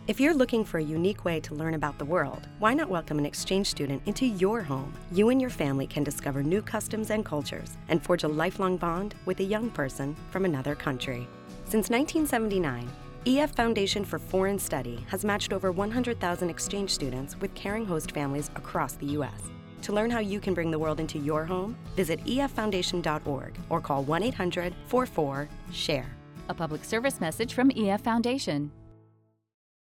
If you're looking for a unique way to learn about the world, why not welcome an exchange student into your home? You and your family can discover new customs and cultures and forge a lifelong bond with a young person from another country. Since 1979, EF Foundation for Foreign Study has matched over 100,000 exchange students with caring host families across the U.S. To learn how you can bring the world into your home, visit effoundation.org or call 1-800-44-SHARE. A public service message from EF Foundation.